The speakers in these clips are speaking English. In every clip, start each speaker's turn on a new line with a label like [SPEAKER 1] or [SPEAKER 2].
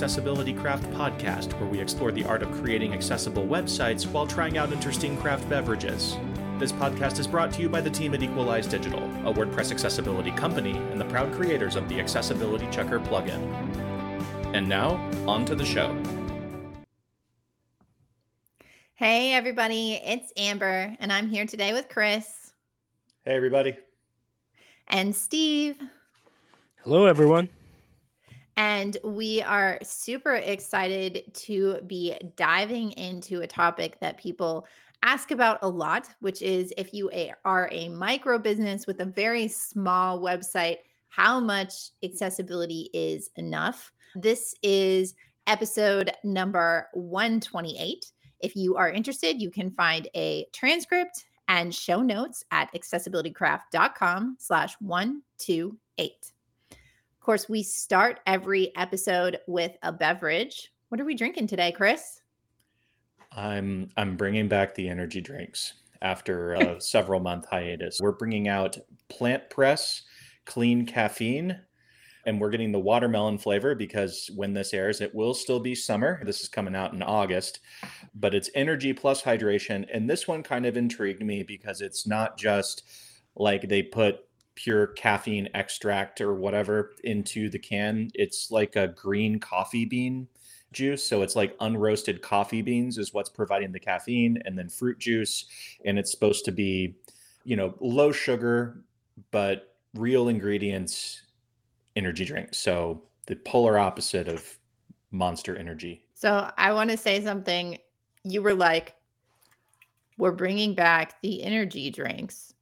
[SPEAKER 1] Accessibility Craft podcast, where we explore the art of creating accessible websites while trying out interesting craft beverages. This podcast is brought to you by the team at Equalize Digital, a WordPress accessibility company and the proud creators of the Accessibility Checker plugin. And now, on to the show.
[SPEAKER 2] Hey everybody, it's Amber, and I'm here today with Chris.
[SPEAKER 1] Hey everybody.
[SPEAKER 2] And Steve.
[SPEAKER 3] Hello everyone.
[SPEAKER 2] And we are super excited to be diving into a topic that people ask about a lot, which is if you are a micro business with a very small website, how much accessibility is enough? This is episode number 128. If you are interested, you can find a transcript and show notes at accessibilitycraft.com/128. Of course, we start every episode with a beverage. What are we drinking today, Chris?
[SPEAKER 1] I'm bringing back the energy drinks after a several month hiatus. We're bringing out Plant Press Clean Caffeine, and we're getting the watermelon flavor because when this airs, it will still be summer. This is coming out in August, but it's energy plus hydration. And this one kind of intrigued me because it's not just like they put pure caffeine extract or whatever into the can. It's like a green coffee bean juice. So it's like unroasted coffee beans is what's providing the caffeine, and then fruit juice. And it's supposed to be, low sugar, but real ingredients energy drink. So the polar opposite of Monster Energy.
[SPEAKER 2] So I want to say something. You were like, we're bringing back the energy drinks.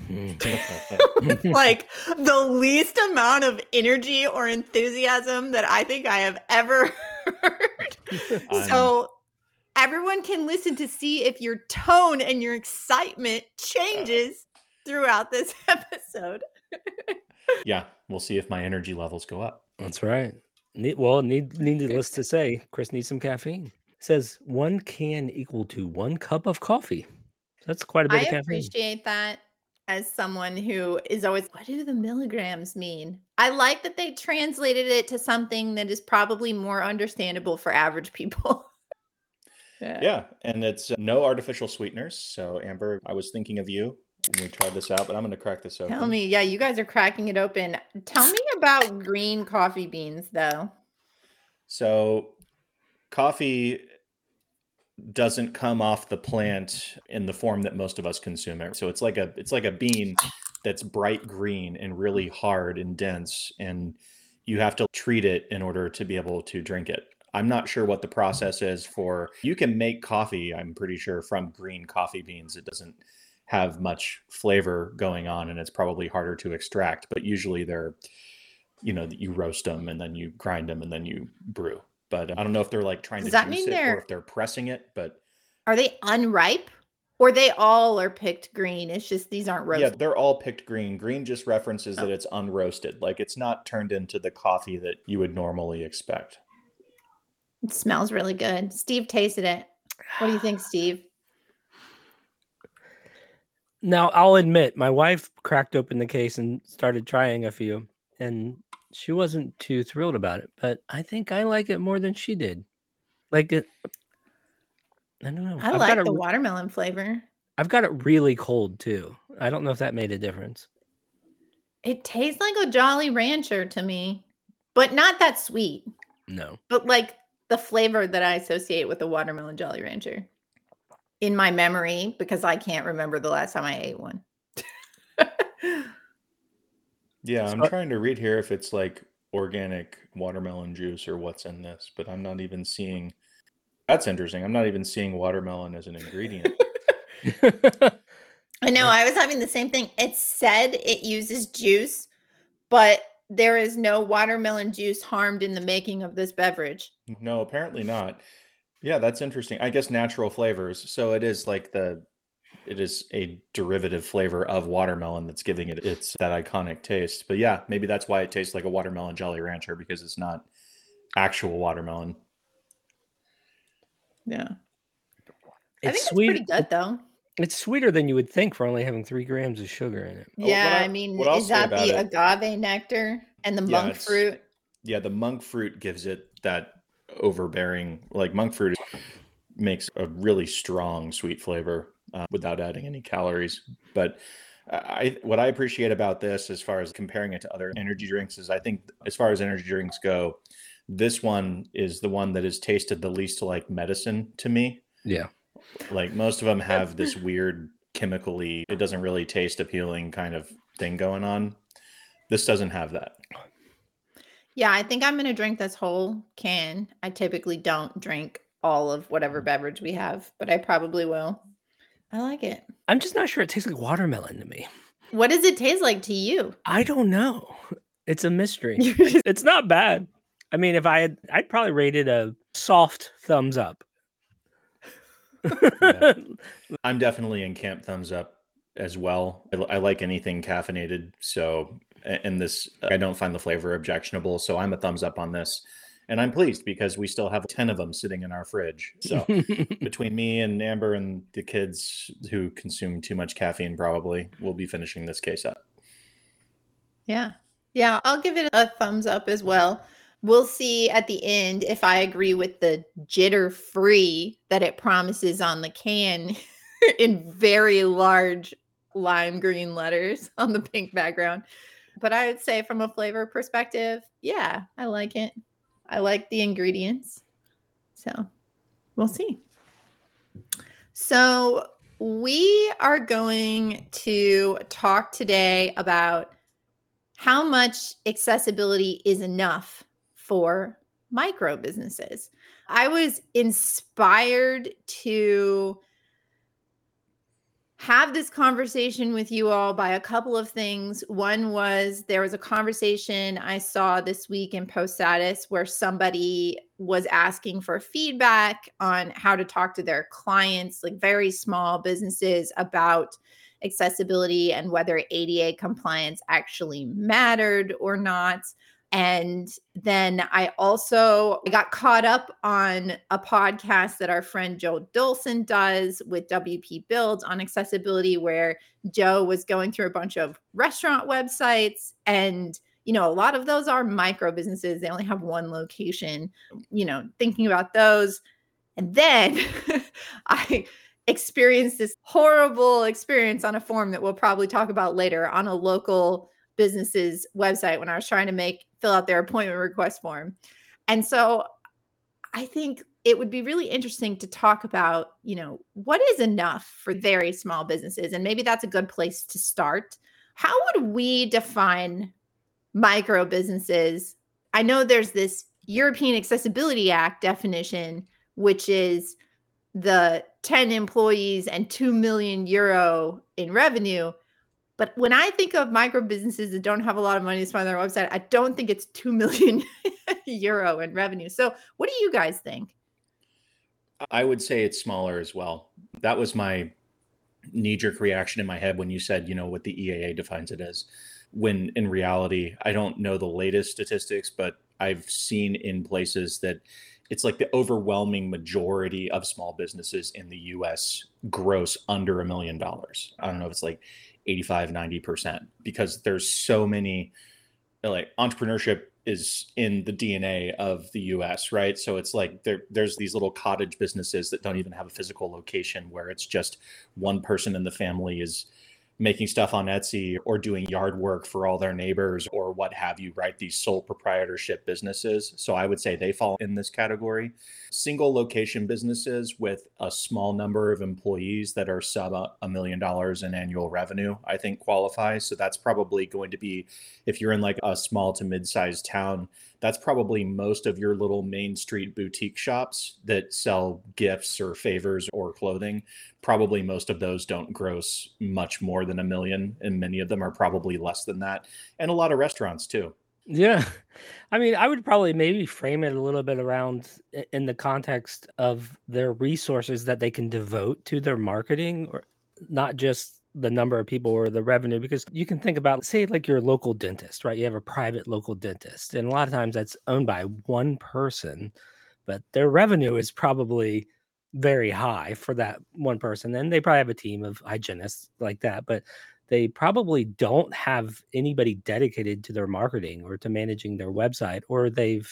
[SPEAKER 2] Like the least amount of energy or enthusiasm that I think I have ever heard. So everyone can listen to see if your tone and your excitement changes throughout this episode.
[SPEAKER 1] Yeah, we'll see if my energy levels go up.
[SPEAKER 3] That's right. Needless to say, Chris needs some caffeine. It says 1 can equal to 1 cup of coffee. That's quite a bit of caffeine. I
[SPEAKER 2] appreciate that. As someone who is always, what do the milligrams mean? I like that they translated it to something that is probably more understandable for average people.
[SPEAKER 1] Yeah, and it's no artificial sweeteners. So Amber, I was thinking of you when we tried this out, but I'm going to crack this open.
[SPEAKER 2] Tell me, you guys are cracking it open. Tell me about green coffee beans, though.
[SPEAKER 1] So coffee doesn't come off the plant in the form that most of us consume it. So it's like a bean that's bright green and really hard and dense, and you have to treat it in order to be able to drink it. I'm not sure what the process is for. You can make coffee, I'm pretty sure, from green coffee beans. It doesn't have much flavor going on, and it's probably harder to extract, but usually they're, you roast them and then you grind them and then you brew. But I don't know if they're like trying to juice it or if they're pressing it, but.
[SPEAKER 2] Are they unripe or they all are picked green? It's just, these aren't roasted.
[SPEAKER 1] Yeah, they're all picked green. Green just references that it's unroasted. Like it's not turned into the coffee that you would normally expect.
[SPEAKER 2] It smells really good. Steve tasted it. What do you think, Steve?
[SPEAKER 3] Now, I'll admit, my wife cracked open the case and started trying a few, and she wasn't too thrilled about it, but I think I like it more than she did. Like it, I don't know.
[SPEAKER 2] I like the watermelon flavor.
[SPEAKER 3] I've got it really cold too. I don't know if that made a difference.
[SPEAKER 2] It tastes like a Jolly Rancher to me, but not that sweet.
[SPEAKER 3] No.
[SPEAKER 2] But like the flavor that I associate with the watermelon Jolly Rancher in my memory, because I can't remember the last time I ate one.
[SPEAKER 1] Yeah, I'm trying to read here if it's like organic watermelon juice or what's in this, but I'm not even seeing. That's interesting. I'm not even seeing watermelon as an ingredient.
[SPEAKER 2] I know. I was having the same thing. It said it uses juice, but there is no watermelon juice harmed in the making of this beverage.
[SPEAKER 1] No, apparently not. Yeah, that's interesting. I guess natural flavors. So it is like it is a derivative flavor of watermelon that's giving it its that iconic taste. But yeah, maybe that's why it tastes like a watermelon Jolly Rancher, because it's not actual watermelon.
[SPEAKER 2] Yeah. I think it's pretty good though.
[SPEAKER 3] It's sweeter than you would think for only having 3 grams of sugar in it.
[SPEAKER 2] Yeah, is that the agave nectar and the monk fruit?
[SPEAKER 1] Yeah, the monk fruit gives it that overbearing. Like monk fruit makes a really strong sweet flavor without adding any calories. But what I appreciate about this, as far as comparing it to other energy drinks, is I think as far as energy drinks go, this one is the one that has tasted the least like medicine to me.
[SPEAKER 3] Yeah.
[SPEAKER 1] Like most of them have this weird chemically, it doesn't really taste appealing kind of thing going on. This doesn't have that.
[SPEAKER 2] Yeah, I think I'm going to drink this whole can. I typically don't drink all of whatever beverage we have, but I probably will. I like it.
[SPEAKER 3] I'm just not sure it tastes like watermelon to me.
[SPEAKER 2] What does it taste like to you?
[SPEAKER 3] I don't know. It's a mystery. It's not bad. I mean, I'd probably rate it a soft thumbs up.
[SPEAKER 1] Yeah. I'm definitely in camp thumbs up as well. I like anything caffeinated. So, and this, I don't find the flavor objectionable. So I'm a thumbs up on this. And I'm pleased because we still have 10 of them sitting in our fridge. So between me and Amber and the kids who consume too much caffeine, probably we'll be finishing this case up.
[SPEAKER 2] Yeah. Yeah, I'll give it a thumbs up as well. We'll see at the end if I agree with the jitter-free that it promises on the can in very large lime green letters on the pink background. But I would say from a flavor perspective, yeah, I like it. I like the ingredients. So we'll see. So we are going to talk today about how much accessibility is enough for micro businesses. I was inspired to have this conversation with you all by a couple of things. One was there was a conversation I saw this week in Post Status where somebody was asking for feedback on how to talk to their clients, like very small businesses, about accessibility and whether ADA compliance actually mattered or not. And then I also got caught up on a podcast that our friend Joe Dolson does with WP Builds on accessibility, where Joe was going through a bunch of restaurant websites. And, you know, a lot of those are micro businesses. They only have one location, you know, thinking about those. And then I experienced this horrible experience on a form that we'll probably talk about later on a local business's website when I was trying to fill out their appointment request form. And so I think it would be really interesting to talk about, you know, what is enough for very small businesses? And maybe that's a good place to start. How would we define micro businesses? I know there's this European Accessibility Act definition, which is the 10 employees and 2 million euro in revenue. But when I think of micro businesses that don't have a lot of money to spend on their website, I don't think it's 2 million euro in revenue. So what do you guys think?
[SPEAKER 1] I would say it's smaller as well. That was my knee-jerk reaction in my head when you said, you know, what the EAA defines it as. When in reality, I don't know the latest statistics, but I've seen in places that it's like the overwhelming majority of small businesses in the US gross under $1 million. I don't know if it's like 85, 90%, because there's so many, like, entrepreneurship is in the DNA of the US, right? So it's like there's these little cottage businesses that don't even have a physical location, where it's just one person in the family is making stuff on Etsy or doing yard work for all their neighbors or what have you, right? These sole proprietorship businesses. So I would say they fall in this category. Single location businesses with a small number of employees that are sub $1 million in annual revenue, I think qualifies. So that's probably going to be, if you're in like a small to mid-sized town, that's probably most of your little Main Street boutique shops that sell gifts or favors or clothing. Probably most of those don't gross much more than $1 million, and many of them are probably less than that. And a lot of restaurants too.
[SPEAKER 3] Yeah. I mean, I would probably maybe frame it a little bit around in the context of their resources that they can devote to their marketing, or not just the number of people or the revenue, because you can think about, say, like your local dentist, right? You have a private local dentist, and a lot of times that's owned by one person, but their revenue is probably very high for that one person. And they probably have a team of hygienists like that, but they probably don't have anybody dedicated to their marketing or to managing their website, or they've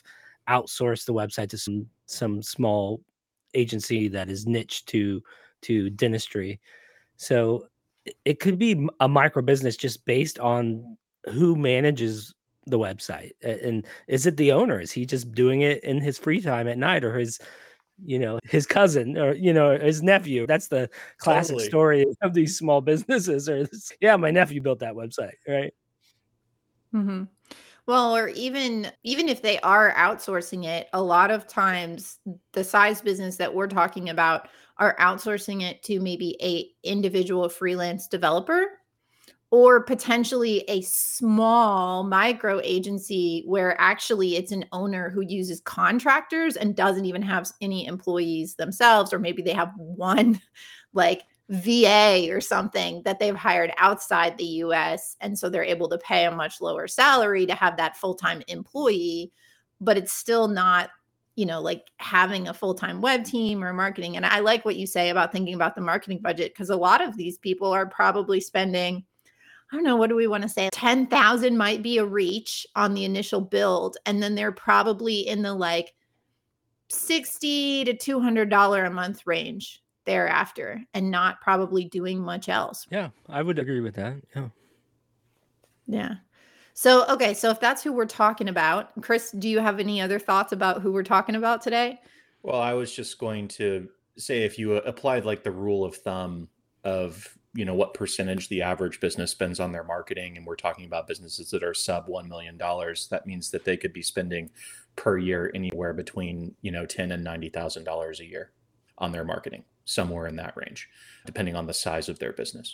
[SPEAKER 3] outsource the website to some small agency that is niche to dentistry. So it could be a micro business just based on who manages the website. And is it the owner? Is he just doing it in his free time at night, or his cousin, or his nephew? That's the classic
[SPEAKER 1] Totally.
[SPEAKER 3] story of these small businesses. Or yeah, my nephew built that website, right?
[SPEAKER 2] Mhm. Well, or even if they are outsourcing it, a lot of times the size business that we're talking about are outsourcing it to maybe a individual freelance developer, or potentially a small micro agency where actually it's an owner who uses contractors and doesn't even have any employees themselves, or maybe they have one like VA or something that they've hired outside the US. And so they're able to pay a much lower salary to have that full-time employee, but it's still not, like having a full-time web team or marketing. And I like what you say about thinking about the marketing budget, because a lot of these people are probably spending, I don't know, what do we want to say? 10,000 might be a reach on the initial build. And then they're probably in the like $60 to $200 a month range thereafter, and not probably doing much else.
[SPEAKER 3] Yeah, I would agree with that. Yeah.
[SPEAKER 2] Yeah. So, okay. So if that's who we're talking about, Chris, do you have any other thoughts about who we're talking about today?
[SPEAKER 1] Well, I was just going to say, if you applied like the rule of thumb of, what percentage the average business spends on their marketing, and we're talking about businesses that are sub $1 million, that means that they could be spending per year anywhere between, $10,000 and $90,000 a year on their marketing, somewhere in that range, depending on the size of their business.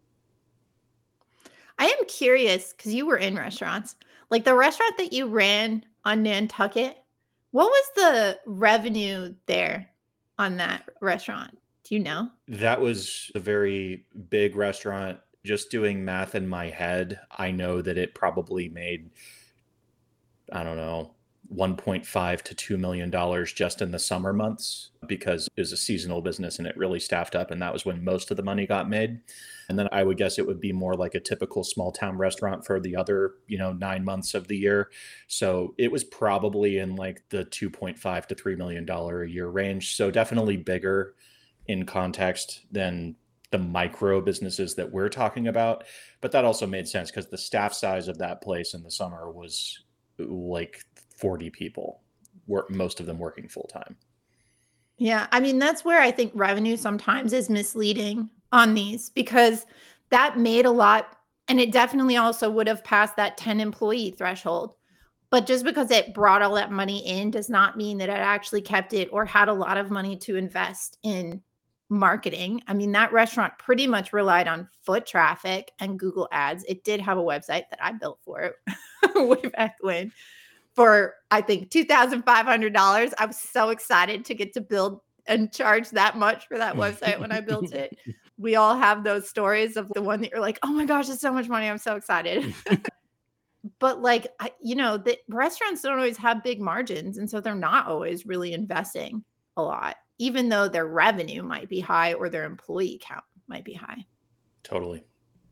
[SPEAKER 2] I am curious, because you were in restaurants, like the restaurant that you ran on Nantucket, what was the revenue there on that restaurant? Do you know?
[SPEAKER 1] That was a very big restaurant. Just doing math in my head, I know that it probably made, I don't know, 1.5 to $2 million just in the summer months, because it was a seasonal business and it really staffed up, and that was when most of the money got made. And then I would guess it would be more like a typical small town restaurant for the other, 9 months of the year. So it was probably in like the 2.5 to $3 million a year range. So definitely bigger in context than the micro businesses that we're talking about. But that also made sense because the staff size of that place in the summer was like 40 people, most of them working full time.
[SPEAKER 2] Yeah, I mean, that's where I think revenue sometimes is misleading on these, because that made a lot, and it definitely also would have passed that 10 employee threshold. But just because it brought all that money in does not mean that it actually kept it or had a lot of money to invest in marketing. I mean, that restaurant pretty much relied on foot traffic and Google Ads. It did have a website that I built for it way back when, for I think $2,500. I was so excited to get to build and charge that much for that website when I built it. We all have those stories of the one that you're like, oh my gosh, it's so much money. I'm so excited. But like, the restaurants don't always have big margins. And so they're not always really investing a lot, even though their revenue might be high or their employee count might be high.
[SPEAKER 1] Totally.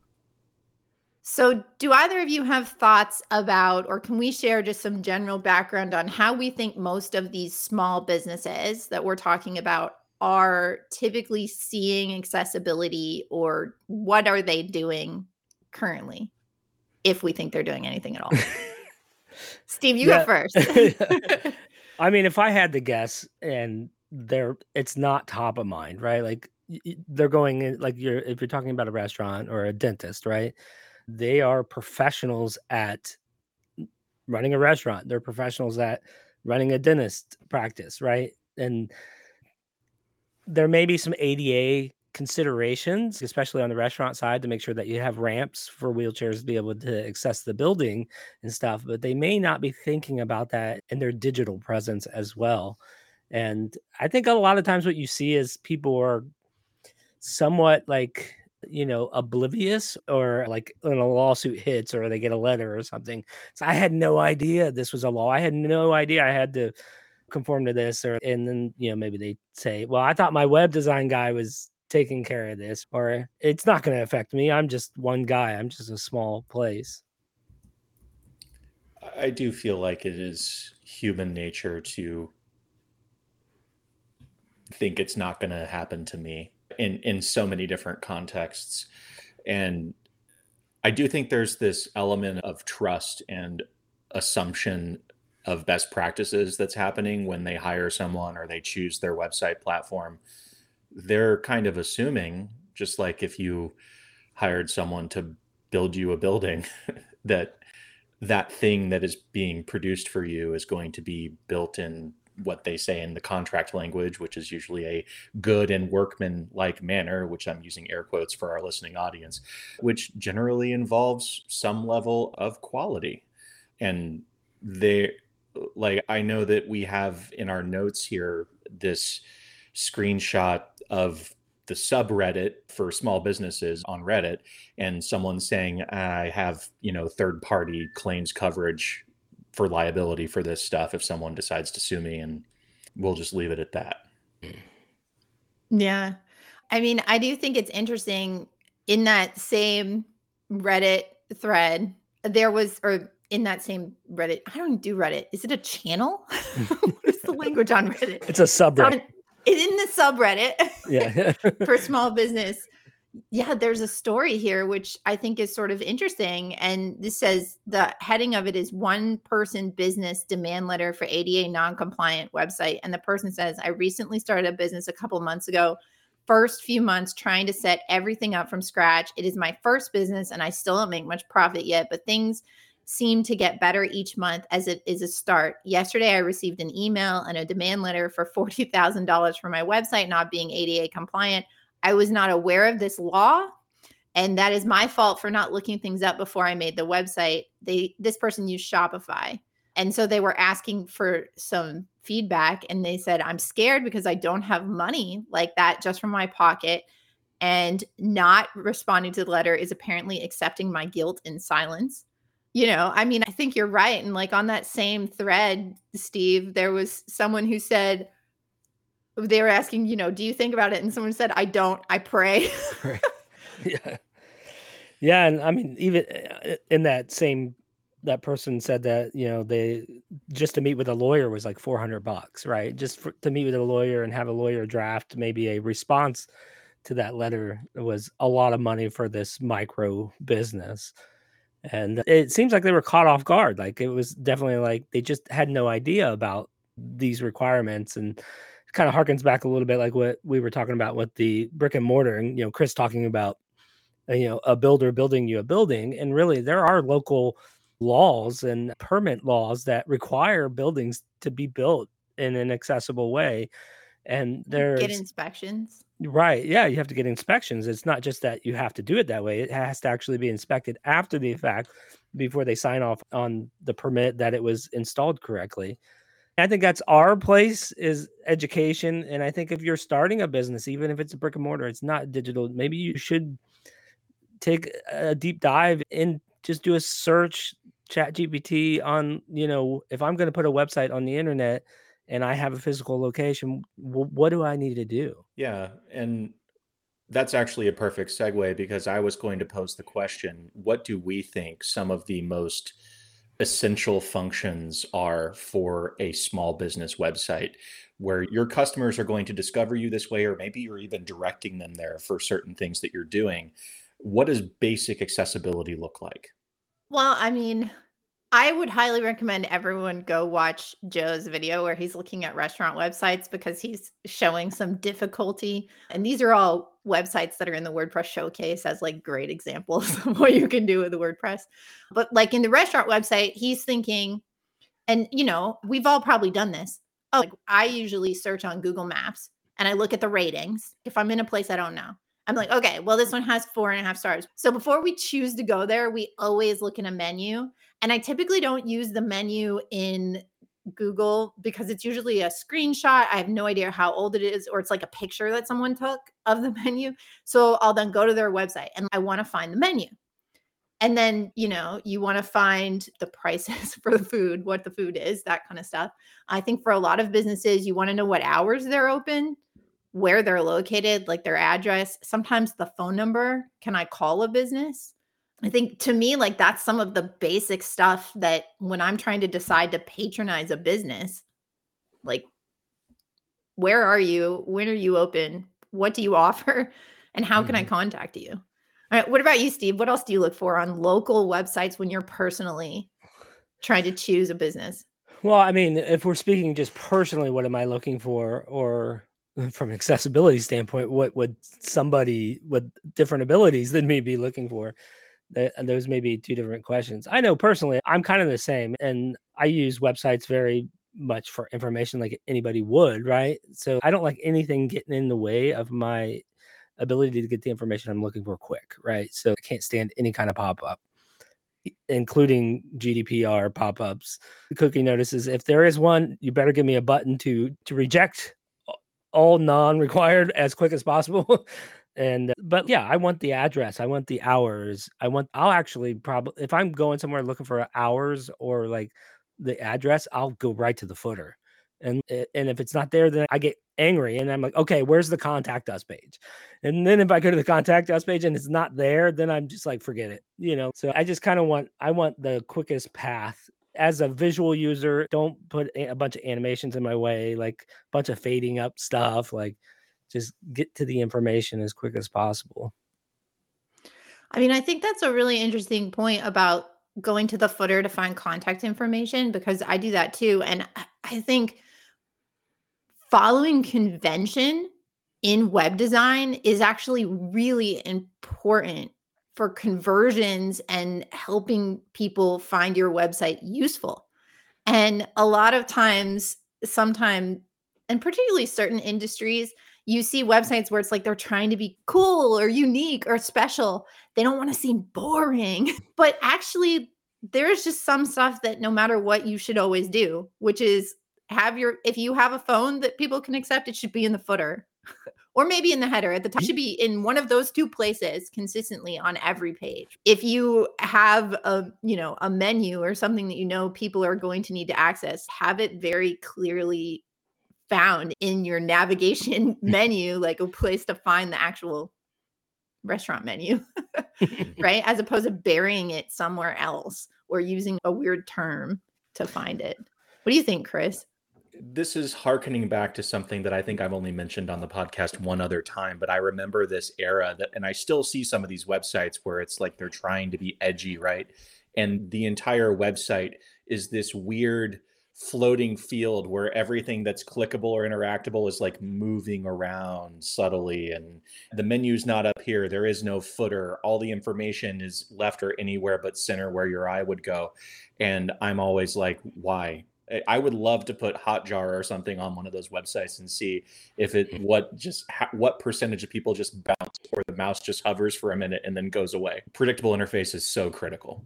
[SPEAKER 2] So do either of you have thoughts about, or can we share just some general background on how we think most of these small businesses that we're talking about are typically seeing accessibility, or what are they doing currently, if we think they're doing anything at all? Steve, you go first.
[SPEAKER 3] I mean, if I had to guess, and it's not top of mind, right? Like they're going in, like if you're talking about a restaurant or a dentist, right? They are professionals at running a restaurant. They're professionals at running a dentist practice, right? And there may be some ADA considerations, especially on the restaurant side, to make sure that you have ramps for wheelchairs to be able to access the building and stuff, but they may not be thinking about that in their digital presence as well. And I think a lot of times what you see is people are somewhat like, oblivious, or like when a lawsuit hits or they get a letter or something. So I had no idea this was a law. I had no idea I had to conform to this, and then maybe they say, well, I thought my web design guy was taking care of this, or it's not going to affect me. I'm just one guy. I'm just a small place.
[SPEAKER 1] I do feel like it is human nature to think it's not going to happen to me in so many different contexts. And I do think there's this element of trust and assumption of best practices that's happening when they hire someone or they choose their website platform. They're kind of assuming, just like if you hired someone to build you a building, that that thing that is being produced for you is going to be built in what they say in the contract language, which is usually a good and workman-like manner, which I'm using air quotes for our listening audience, which generally involves some level of quality. And they, like, I know that we have in our notes here this screenshot of the subreddit for small businesses on Reddit, and someone saying, I have, third party claims coverage for liability for this stuff if someone decides to sue me, and we'll just leave it at that.
[SPEAKER 2] Yeah. I mean, I do think it's interesting in that same Reddit thread, or in that same Reddit, I don't do Reddit. Is it a channel? What is the language on Reddit?
[SPEAKER 3] It's a subreddit.
[SPEAKER 2] It's in the subreddit
[SPEAKER 3] Yeah.
[SPEAKER 2] for small business. Yeah, there's a story here, which I think is sort of interesting. And this says the heading of it is one person business demand letter for ADA non-compliant website. And the person says, I recently started a business a couple months ago. First few months trying to set everything up from scratch. It is my first business and I still don't make much profit yet, but things seem to get better each month as it is a start. Yesterday, I received an email and a demand letter for $40,000 for my website not being ADA compliant. I was not aware of this law, and that is my fault for not looking things up before I made the website. This person used Shopify. And so they were asking for some feedback, and they said, I'm scared because I don't have money like that just from my pocket, and not responding to the letter is apparently accepting my guilt in silence. I mean, I think you're right. And like on that same thread, Steve, there was someone who said, they were asking, do you think about it? And someone said, I don't, I pray.
[SPEAKER 3] Yeah. Yeah. And I mean, even in that person said that, they just to meet with a lawyer was like $400, right? Just to meet with a lawyer and have a lawyer draft maybe a response to that letter was a lot of money for this micro business. And it seems like they were caught off guard. Like it was definitely like they just had no idea about these requirements, and kind of harkens back a little bit like what we were talking about with the brick and mortar, and Chris talking about a builder building you a building. And really there are local laws and permit laws that require buildings to be built in an accessible way, and
[SPEAKER 2] Get
[SPEAKER 3] there's
[SPEAKER 2] inspections.
[SPEAKER 3] right, yeah, you have to get inspections. It's not just that you have to do it that way, it has to actually be inspected after the fact before they sign off on the permit that it was installed correctly. I think that's our place is education. And I think if you're starting a business, even if it's a brick and mortar, it's not digital, maybe you should take a deep dive and just do a search ChatGPT on, if I'm going to put a website on the internet and I have a physical location, what do I need to do?
[SPEAKER 1] Yeah. And that's actually a perfect segue, because I was going to pose the question, what do we think some of the most essential functions are for a small business website where your customers are going to discover you this way, or maybe you're even directing them there for certain things that you're doing? What does basic accessibility look like?
[SPEAKER 2] Well, I mean, I would highly recommend everyone go watch Joe's video where he's looking at restaurant websites, because he's showing some difficulty. And these are all websites that are in the WordPress showcase as like great examples of what you can do with the WordPress. But like in the restaurant website, he's thinking, and we've all probably done this. Oh, like I usually search on Google Maps and I look at the ratings. If I'm in a place I don't know, I'm like, okay, well, this one has 4.5 stars. So before we choose to go there, we always look in a menu. And I typically don't use the menu in Google because it's usually a screenshot. I have no idea how old it is, or it's like a picture that someone took of the menu. So I'll then go to their website and I want to find the menu. And then, you want to find the prices for the food, what the food is, that kind of stuff. I think for a lot of businesses, you want to know what hours they're open, where they're located, like their address, sometimes the phone number. Can I call a business? I think to me, like that's some of the basic stuff that when I'm trying to decide to patronize a business, like where are you? When are you open? What do you offer? And how can I
[SPEAKER 3] Mhm.
[SPEAKER 2] contact you? All right. What about you, Steve? What else do you look for on local websites when you're personally trying to choose a business?
[SPEAKER 3] Well, I mean, if we're speaking just personally, what am I looking for? Or from an accessibility standpoint, what would somebody with different abilities than me be looking for? Those may be two different questions. I know personally, I'm kind of the same, and I use websites very much for information like anybody would, right? So I don't like anything getting in the way of my ability to get the information I'm looking for quick, right? So I can't stand any kind of pop up, including GDPR pop-ups, cookie notices. If there is one, you better give me a button to reject all non-required as quick as possible. And but yeah, I want the address, I want the hours, I'll actually probably, if I'm going somewhere looking for hours or like the address, I'll go right to the footer. And if it's not there, then I get angry and I'm like, okay, where's the contact us page? And then if I go to the contact us page and it's not there, then I'm just like, forget it, you know? So I just kind of want the quickest path. As a visual user, don't put a bunch of animations in my way, like a bunch of fading up stuff, like just get to the information as quick as possible.
[SPEAKER 2] I mean, I think that's a really interesting point about going to the footer to find contact information because I do that too. And I think following convention in web design is actually really important for conversions and helping people find your website useful. And a lot of times, sometimes, and particularly certain industries, you see websites where it's like they're trying to be cool or unique or special. They don't want to seem boring. But actually, there's just some stuff that no matter what, you should always do, which is if you have a phone that people can accept, it should be in the footer or maybe in the header at the top. It should be in one of those two places consistently on every page. If you have a menu or something that people are going to need to access, have it very clearly found in your navigation menu, like a place to find the actual restaurant menu, right? As opposed to burying it somewhere else or using a weird term to find it. What do you think, Chris?
[SPEAKER 1] This is hearkening back to something that I think I've only mentioned on the podcast one other time, but I remember this era that, and I still see some of these websites where it's like they're trying to be edgy, right? And the entire website is this weird floating field where everything that's clickable or interactable is like moving around subtly, and the menu's not up here. There is no footer. All the information is left or anywhere but center where your eye would go. And I'm always like, why? I would love to put Hotjar or something on one of those websites and see if what percentage of people just bounce or the mouse just hovers for a minute and then goes away. Predictable interface is so critical.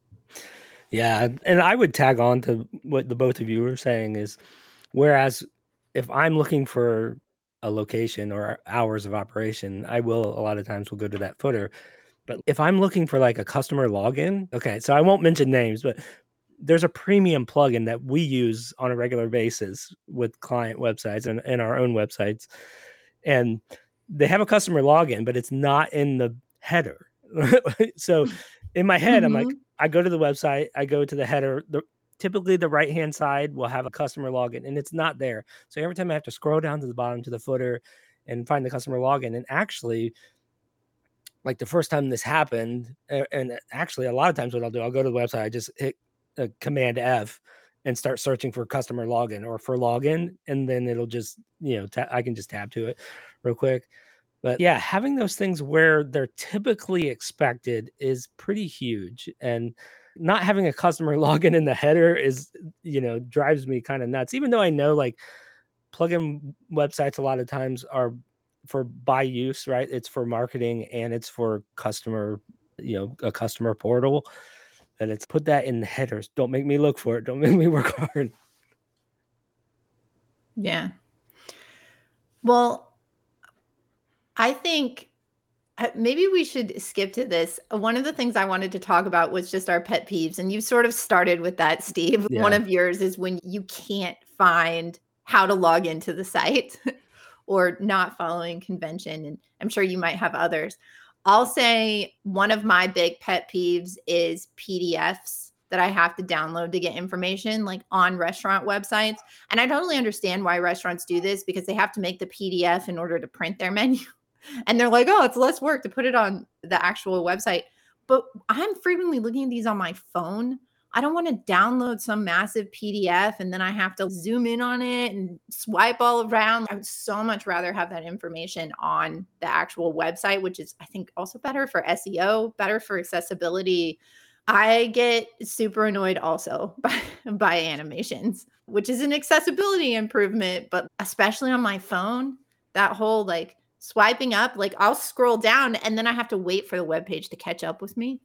[SPEAKER 3] Yeah, and I would tag on to what the both of you were saying is, whereas if I'm looking for a location or hours of operation, I will a lot of times will go to that footer. But if I'm looking for like a customer login, okay, so I won't mention names, but there's a premium plugin that we use on a regular basis with client websites and our own websites. And they have a customer login, but it's not in the header. So in my head, I'm like, I go to the website, I go to the header. Typically the right-hand side will have a customer login and it's not there. So every time I have to scroll down to the bottom to the footer and find the customer login. And actually, like the first time this happened, and actually a lot of times what I'll do, I'll go to the website, I just hit Command F and start searching for customer login or for login, and then it'll just, I can just tab to it real quick. But yeah, having those things where they're typically expected is pretty huge. And not having a customer login in the header is, drives me kind of nuts, even though I know like plugin websites a lot of times are for by use, right? It's for marketing and it's for customer, a customer portal. And it's put that in the headers. Don't make me look for it. Don't make me work hard.
[SPEAKER 2] Yeah. Well, I think maybe we should skip to this. One of the things I wanted to talk about was just our pet peeves. And you sort of started with that, Steve.
[SPEAKER 3] Yeah.
[SPEAKER 2] One of yours is when you can't find how to log into the site or not following convention. And I'm sure you might have others. I'll say one of my big pet peeves is PDFs that I have to download to get information, like on restaurant websites. And I totally understand why restaurants do this, because they have to make the PDF in order to print their menu. And they're like, oh, it's less work to put it on the actual website. But I'm frequently looking at these on my phone. I don't want to download some massive PDF and then I have to zoom in on it and swipe all around. I would so much rather have that information on the actual website, which is, I think, also better for SEO, better for accessibility. I get super annoyed also by animations, which is an accessibility improvement, but especially on my phone, that whole like swiping up, like I'll scroll down and then I have to wait for the webpage to catch up with me.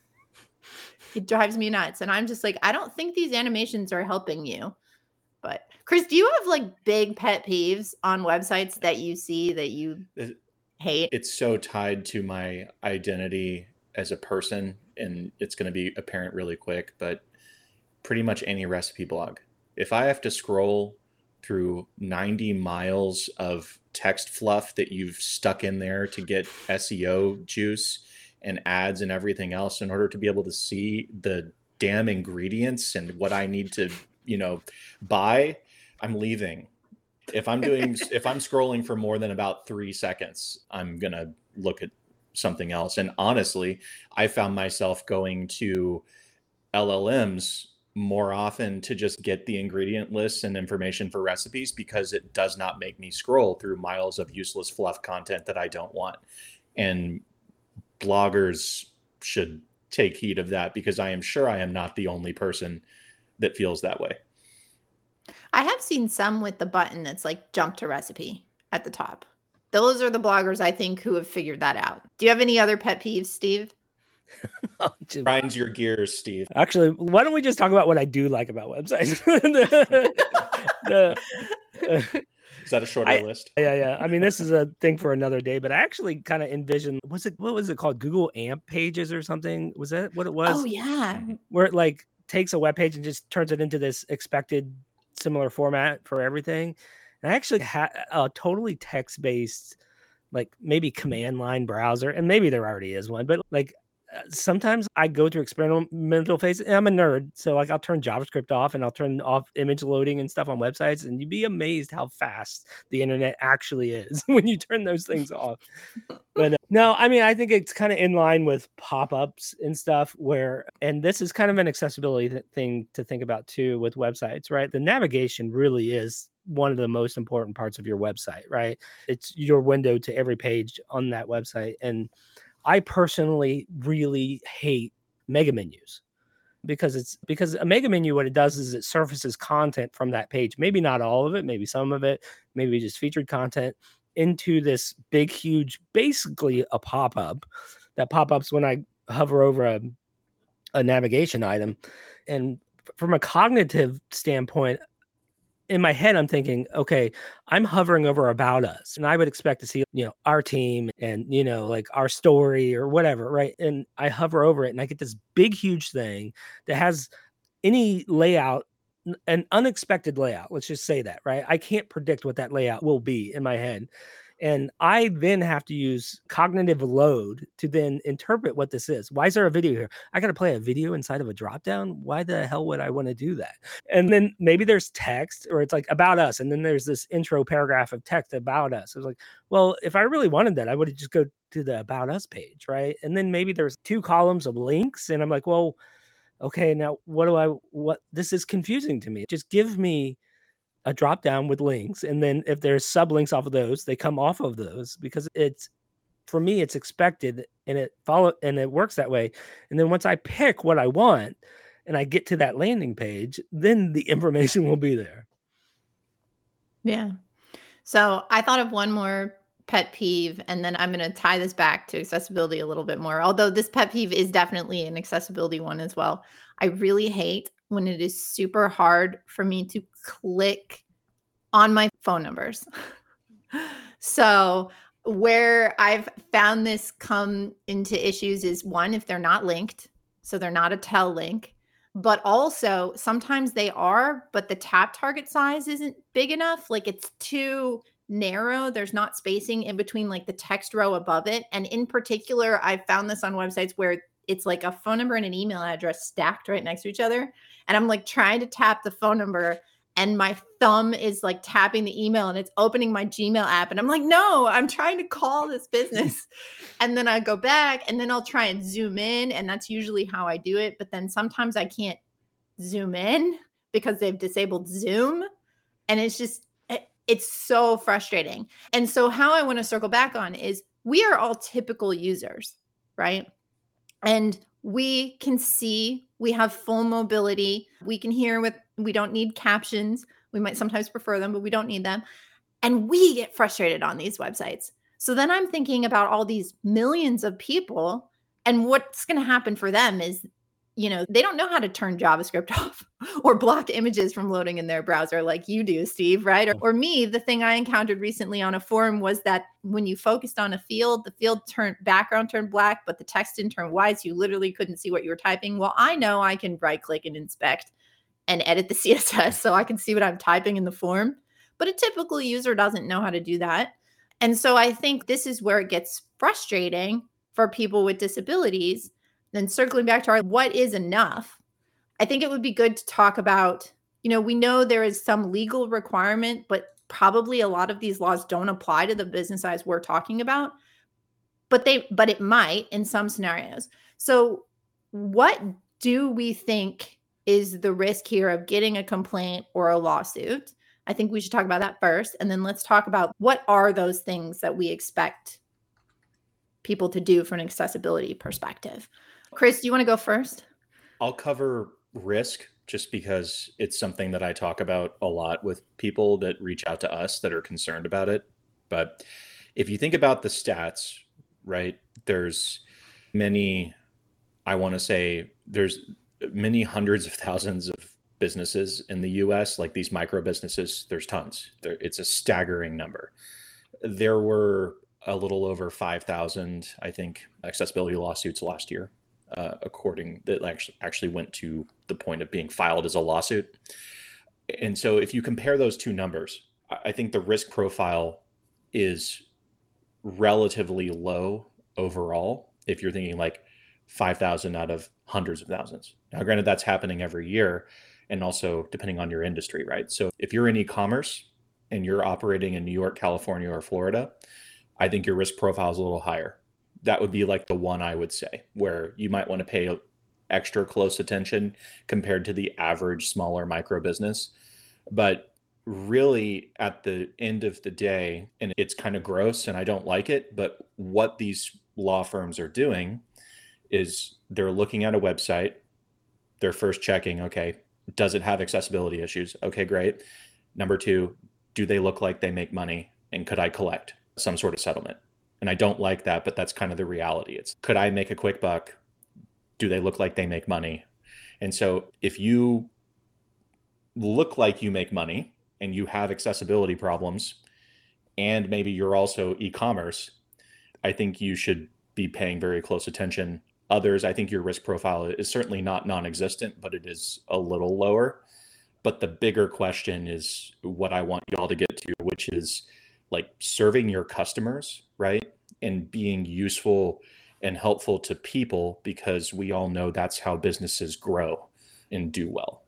[SPEAKER 2] It drives me nuts. And I'm just like, I don't think these animations are helping you. But Chris, do you have like big pet peeves on websites that you see that you hate?
[SPEAKER 1] It's so tied to my identity as a person, and it's going to be apparent really quick, but pretty much any recipe blog. If I have to scroll through 90 miles of text fluff that you've stuck in there to get SEO juice and ads and everything else in order to be able to see the damn ingredients and what I need to, buy, I'm leaving. If I'm scrolling for more than about 3 seconds, I'm going to look at something else. And honestly, I found myself going to LLMs more often to just get the ingredient lists and information for recipes, because it does not make me scroll through miles of useless fluff content that I don't want. And bloggers should take heed of that, because I am sure I am not the only person that feels that way.
[SPEAKER 2] I have seen some with the button that's like jump to recipe at the top. Those are the bloggers, I think, who have figured that out. Do you have any other pet peeves, Steve?
[SPEAKER 1] Grinds your gears, Steve.
[SPEAKER 3] Actually, why don't we just talk about what I do like about websites?
[SPEAKER 1] Is that a shorter list?
[SPEAKER 3] Yeah. I mean, this is a thing for another day, but I actually kind of envisioned, what was it called? Google AMP pages or something? Was that what it was?
[SPEAKER 2] Oh, yeah.
[SPEAKER 3] Where it like takes a web page and just turns it into this expected similar format for everything. And I actually had a totally text-based, like maybe command line browser, and maybe there already is one, but like sometimes I go through experimental phases, and I'm a nerd. So like I'll turn JavaScript off and I'll turn off image loading and stuff on websites. And you'd be amazed how fast the internet actually is when you turn those things off. But no, I mean, I think it's kind of in line with pop-ups and stuff and this is kind of an accessibility thing to think about too with websites, right? The navigation really is one of the most important parts of your website, right? It's your window to every page on that website. And I personally really hate mega menus because a mega menu, what it does is it surfaces content from that page. Maybe not all of it, maybe some of it, maybe just featured content into this big, huge, basically a pop-up that pop-ups when I hover over a navigation item. And from a cognitive standpoint, in my head, I'm thinking, okay, I'm hovering over About Us, and I would expect to see, our team and, like our story or whatever, right? And I hover over it and I get this big, huge thing that has any layout, an unexpected layout. Let's just say that, right? I can't predict what that layout will be in my head. And I then have to use cognitive load to then interpret what this is. Why is there a video here? I got to play a video inside of a dropdown. Why the hell would I want to do that? And then maybe there's text, or it's like About Us. And then there's this intro paragraph of text about us. I was like, well, if I really wanted that, I would just go to the About Us page, right? And then maybe there's 2 columns of links. And I'm like, well, okay, now what this is confusing to me. Just give me a drop down with links, and then if there's sublinks off of those, they come off of those, because for me it's expected, and it works that way. And then once I pick what I want and I get to that landing page, then the information will be there.
[SPEAKER 2] Yeah. So I thought of one more pet peeve, and then I'm going to tie this back to accessibility a little bit more, although this pet peeve is definitely an accessibility one as well. I really hate when it is super hard for me to click on my phone numbers. So where I've found this come into issues is, one, if they're not linked, so they're not a tel link, but also sometimes they are, but the tap target size isn't big enough. Like it's too narrow. There's not spacing in between like the text row above it. And in particular, I found this on websites where it's like a phone number and an email address stacked right next to each other. And I'm like trying to tap the phone number and my thumb is like tapping the email and it's opening my Gmail app. And I'm like, no, I'm trying to call this business. And then I go back and then I'll try and zoom in. And that's usually how I do it. But then sometimes I can't zoom in because they've disabled Zoom. And it's so frustrating. And so how I want to circle back on is we are all typical users, right? And we can see, we have full mobility. We can hear we don't need captions. We might sometimes prefer them, but we don't need them. And we get frustrated on these websites. So then I'm thinking about all these millions of people and what's going to happen for them is, they don't know how to turn JavaScript off or block images from loading in their browser like you do, Steve, right? Or me, the thing I encountered recently on a forum was that when you focused on a field, the field background turned black, but the text didn't turn white. So you literally couldn't see what you were typing. Well, I know I can right click and inspect and edit the CSS so I can see what I'm typing in the form. But a typical user doesn't know how to do that. And so I think this is where it gets frustrating for people with disabilities. Then circling back to what is enough, I think it would be good to talk about, we know there is some legal requirement, but probably a lot of these laws don't apply to the business size we're talking about, but it might in some scenarios. So what do we think is the risk here of getting a complaint or a lawsuit? I think we should talk about that first. And then let's talk about what are those things that we expect people to do from an accessibility perspective. Chris, do you want to go first?
[SPEAKER 1] I'll cover risk just because it's something that I talk about a lot with people that reach out to us that are concerned about it. But if you think about the stats, right, there's many hundreds of thousands of businesses in the US, like these micro businesses, there's tons. It's a staggering number. There were a little over 5,000, I think, accessibility lawsuits last year. According that actually went to the point of being filed as a lawsuit. And so if you compare those two numbers, I think the risk profile is relatively low overall. If you're thinking like 5,000 out of hundreds of thousands. Now, granted, that's happening every year and also depending on your industry, right? So if you're in e-commerce and you're operating in New York, California, or Florida, I think your risk profile is a little higher. That would be like the one I would say where you might want to pay extra close attention compared to the average smaller micro business. But really at the end of the day, and it's kind of gross and I don't like it, but what these law firms are doing is they're looking at a website, they're first checking, okay, does it have accessibility issues? Okay, great. Number two, do they look like they make money? And could I collect some sort of settlement? And I don't like that, but that's kind of the reality. It's, could I make a quick buck? Do they look like they make money? And so if you look like you make money and you have accessibility problems, and maybe you're also e-commerce, I think you should be paying very close attention. Others, I think your risk profile is certainly not non-existent, but it is a little lower. But the bigger question is what I want y'all to get to, which is like serving your customers, right? And being useful and helpful to people, because we all know that's how businesses grow and do well.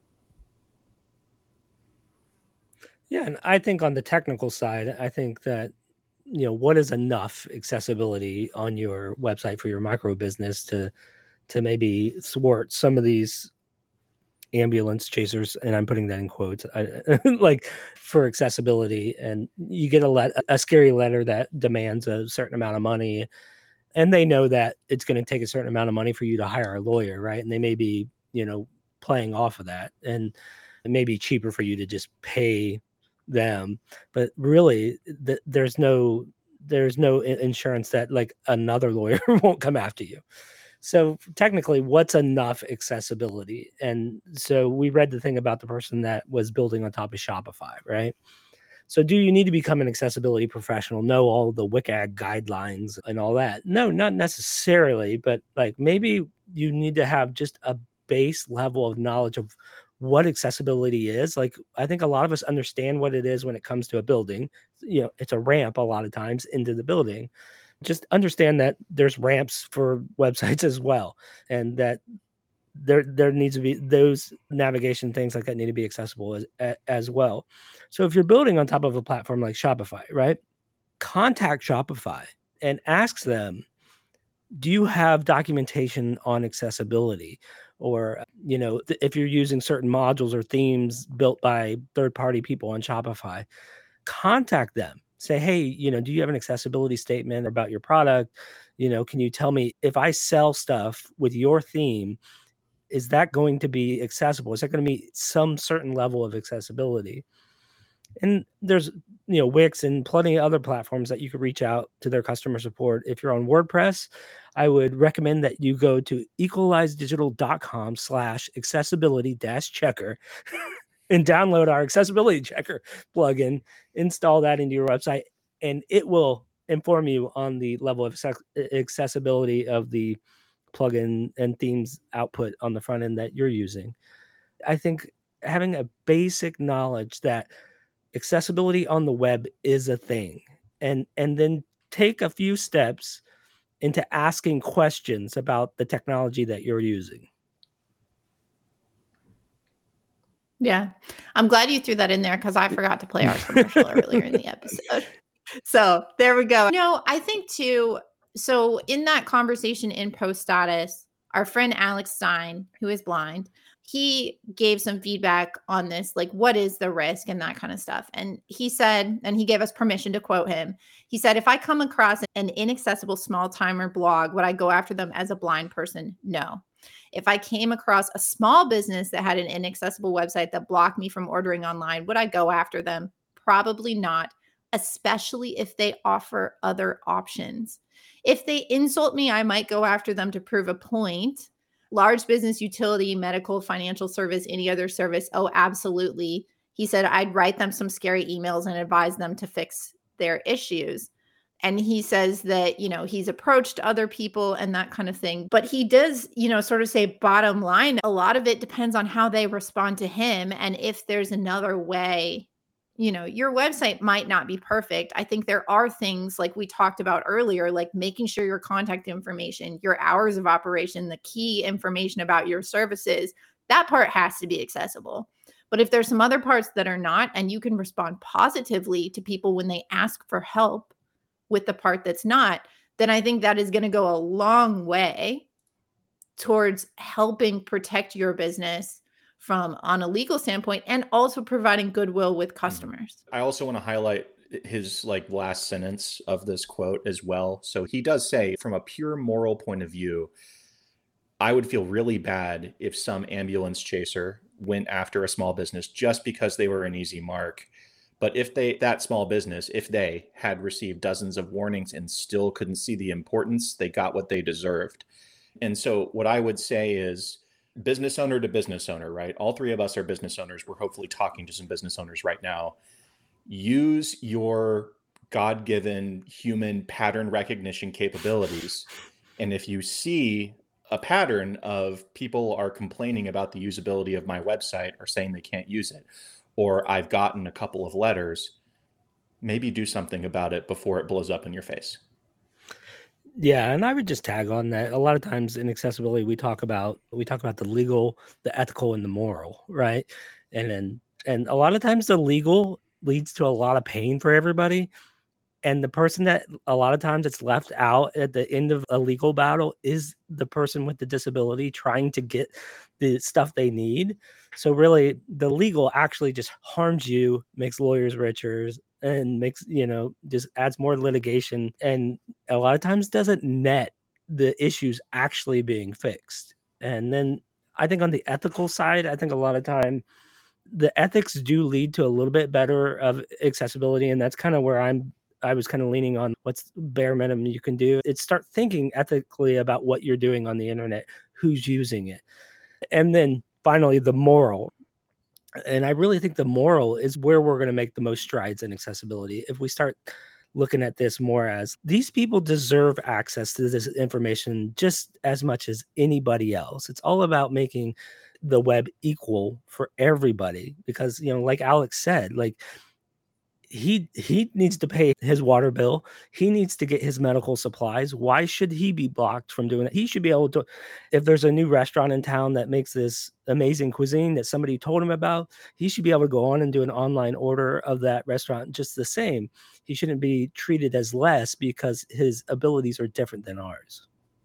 [SPEAKER 3] Yeah, and I think on the technical side, I think that, what is enough accessibility on your website for your micro business to maybe thwart some of these ambulance chasers, and I'm putting that in quotes, like for accessibility. And you get a scary letter that demands a certain amount of money, and they know that it's going to take a certain amount of money for you to hire a lawyer, right? And they may be, playing off of that, and it may be cheaper for you to just pay them. But really, there's no insurance that like another lawyer won't come after you. So technically, what's enough accessibility? And so we read the thing about the person that was building on top of Shopify, right? So do you need to become an accessibility professional, know all the WCAG guidelines and all that? No, not necessarily, but like maybe you need to have just a base level of knowledge of what accessibility is. Like, I think a lot of us understand what it is when it comes to a building. It's a ramp a lot of times into the building. Just understand that there's ramps for websites as well, and that there needs to be those navigation things like that need to be accessible as well. So if you're building on top of a platform like Shopify, right? Contact Shopify and ask them, do you have documentation on accessibility? Or, if you're using certain modules or themes built by third-party people on Shopify, contact them. Say, hey, do you have an accessibility statement about your product? Can you tell me if I sell stuff with your theme, is that going to be accessible? Is that going to meet some certain level of accessibility? And there's, Wix and plenty of other platforms that you could reach out to their customer support. If you're on WordPress, I would recommend that you go to equalizedigital.com/accessibility-checker and download our accessibility checker plugin, install that into your website, and it will inform you on the level of accessibility of the plugin and themes output on the front end that you're using. I think having a basic knowledge that accessibility on the web is a thing, and then take a few steps into asking questions about the technology that you're using.
[SPEAKER 2] Yeah. I'm glad you threw that in there because I forgot to play our commercial earlier in the episode. So there we go. I think too, so in that conversation in Post Status, our friend Alex Stein, who is blind, he gave some feedback on this, like what is the risk and that kind of stuff. And he said, and he gave us permission to quote him. He said, if I come across an inaccessible small timer blog, would I go after them as a blind person? No. If I came across a small business that had an inaccessible website that blocked me from ordering online, would I go after them? Probably not, especially if they offer other options. If they insult me, I might go after them to prove a point. Large business, utility, medical, financial service, any other service. Oh, absolutely. He said, I'd write them some scary emails and advise them to fix their issues. And he says that, he's approached other people and that kind of thing. But he does, sort of say bottom line, a lot of it depends on how they respond to him. And if there's another way, your website might not be perfect. I think there are things like we talked about earlier, like making sure your contact information, your hours of operation, the key information about your services, that part has to be accessible. But if there's some other parts that are not, and you can respond positively to people when they ask for help with the part that's not, then I think that is going to go a long way towards helping protect your business from on a legal standpoint and also providing goodwill with customers.
[SPEAKER 1] I also want to highlight his last sentence of this quote as well. So he does say, from a pure moral point of view, I would feel really bad if some ambulance chaser went after a small business just because they were an easy mark. But if that small business, if they had received dozens of warnings and still couldn't see the importance, they got what they deserved. And so what I would say is business owner to business owner, right? All three of us are business owners. We're hopefully talking to some business owners right now. Use your God-given human pattern recognition capabilities. And if you see a pattern of people are complaining about the usability of my website or saying they can't use it, or I've gotten a couple of letters, maybe do something about it before it blows up in your face.
[SPEAKER 3] Yeah, and I would just tag on that. A lot of times in accessibility, we talk about the legal, the ethical, and the moral, right? And a lot of times the legal leads to a lot of pain for everybody. And the person that a lot of times it's left out at the end of a legal battle is the person with the disability trying to get the stuff they need. So really the legal actually just harms you, makes lawyers richer, and makes, just adds more litigation, and a lot of times doesn't net the issues actually being fixed. And then I think on the ethical side, I think a lot of time the ethics do lead to a little bit better of accessibility. And that's kind of where I was kind of leaning on what's bare minimum you can do. It's start thinking ethically about what you're doing on the internet, who's using it. And then finally, the moral. And I really think the moral is where we're going to make the most strides in accessibility. If we start looking at this more as these people deserve access to this information just as much as anybody else. It's all about making the web equal for everybody, because, like Alex said, like he needs to pay his water bill. He needs to get his medical supplies. Why should he be blocked from doing it? He should be able to, if there's a new restaurant in town that makes this amazing cuisine that somebody told him about, he should be able to go on and do an online order of that restaurant just the same. He shouldn't be treated as less because his abilities are different than ours.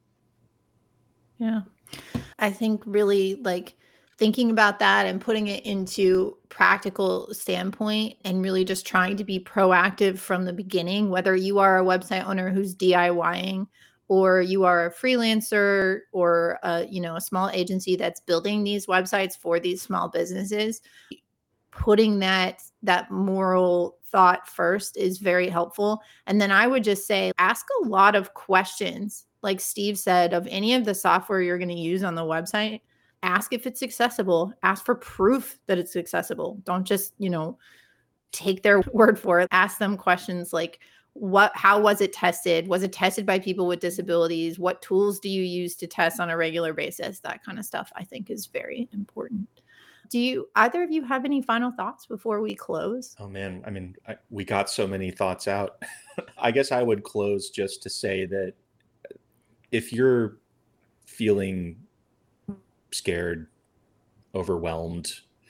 [SPEAKER 2] Yeah. I think really like thinking about that and putting it into practical standpoint and really just trying to be proactive from the beginning, whether you are a website owner who's DIYing or you are a freelancer or a small agency that's building these websites for these small businesses, putting that moral thought first is very helpful. And then I would just say, ask a lot of questions. Like Steve said, of any of the software you're going to use on the website, ask if it's accessible. Ask for proof that it's accessible. Don't just, take their word for it. Ask them questions like, how was it tested? Was it tested by people with disabilities? What tools do you use to test on a regular basis? That kind of stuff I think is very important. Do either of you have any final thoughts before we close?
[SPEAKER 1] Oh man, I mean, we got so many thoughts out. I guess I would close just to say that if you're feeling scared, overwhelmed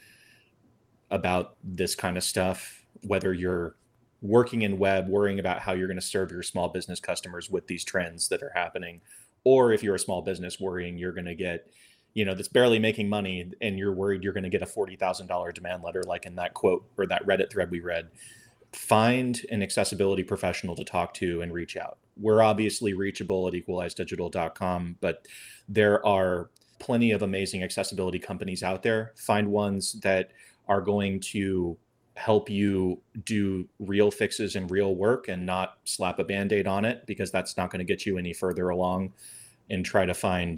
[SPEAKER 1] about this kind of stuff, whether you're working in web, worrying about how you're going to serve your small business customers with these trends that are happening, or if you're a small business worrying you're going to get, that's barely making money and you're worried you're going to get a $40,000 demand letter, like in that quote or that Reddit thread we read, find an accessibility professional to talk to and reach out. We're obviously reachable at equalizedigital.com, but there are plenty of amazing accessibility companies out there. Find ones that are going to help you do real fixes and real work and not slap a Band-Aid on it, because that's not going to get you any further along. And try to find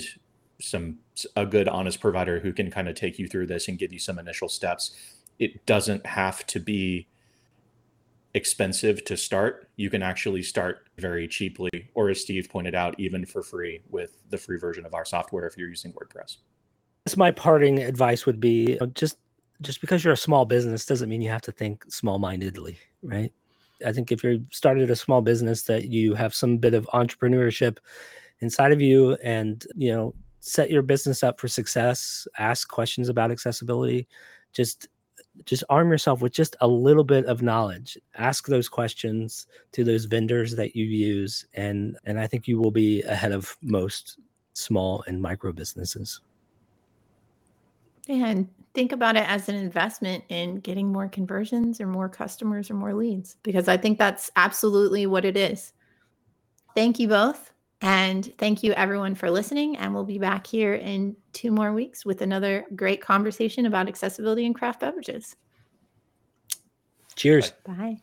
[SPEAKER 1] a good, honest provider who can kind of take you through this and give you some initial steps. It doesn't have to be expensive to start. You can actually start very cheaply, or as Steve pointed out, even for free with the free version of our software if you're using WordPress.
[SPEAKER 3] That's my parting advice would be just because you're a small business doesn't mean you have to think small-mindedly, right? I think if you're started a small business, that you have some bit of entrepreneurship inside of you, and set your business up for success. Ask questions about accessibility. Just arm yourself with just a little bit of knowledge. Ask those questions to those vendors that you use, and I think you will be ahead of most small and micro businesses.
[SPEAKER 2] And think about it as an investment in getting more conversions or more customers or more leads, because I think that's absolutely what it is. Thank you both. And thank you everyone for listening. And we'll be back here in 2 more weeks with another great conversation about accessibility and craft beverages.
[SPEAKER 3] Cheers.
[SPEAKER 2] Bye.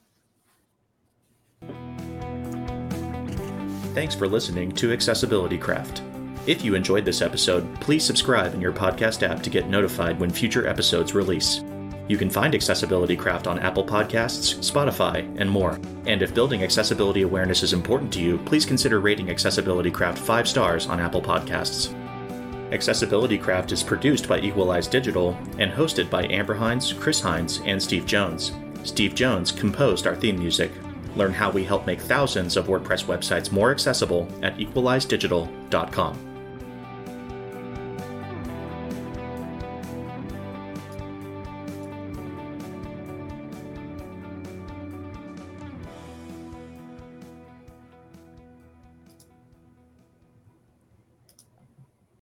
[SPEAKER 1] Thanks for listening to Accessibility Craft. If you enjoyed this episode, please subscribe in your podcast app to get notified when future episodes release. You can find Accessibility Craft on Apple Podcasts, Spotify, and more. And if building accessibility awareness is important to you, please consider rating Accessibility Craft 5 stars on Apple Podcasts. Accessibility Craft is produced by Equalize Digital and hosted by Amber Hines, Chris Hines, and Steve Jones. Steve Jones composed our theme music. Learn how we help make thousands of WordPress websites more accessible at equalizedigital.com.